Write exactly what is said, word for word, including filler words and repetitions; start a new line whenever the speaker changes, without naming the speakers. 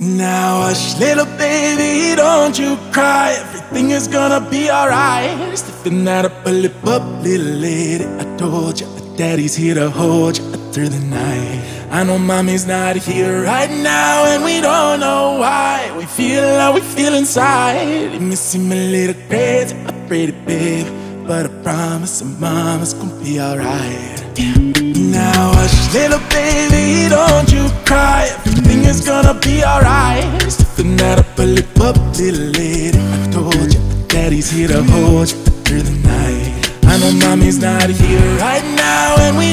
Now hush, little baby, don't you cry. Everything is gonna be alright. Stiffen that up a lip up, little lady. I told you, daddy's here to hold you through the night. I know mommy's not here right now, and we don't know why. We feel how we feel inside. It may seem a little crazy, a pretty babe, but I promise that mama's gonna be alright. Now hush, little baby, don't you cry. Everything is gonna be alright. Stiffen that up a lip up, little lady. I told you, daddy's here to hold you through the night. I know mommy's not here right now, and we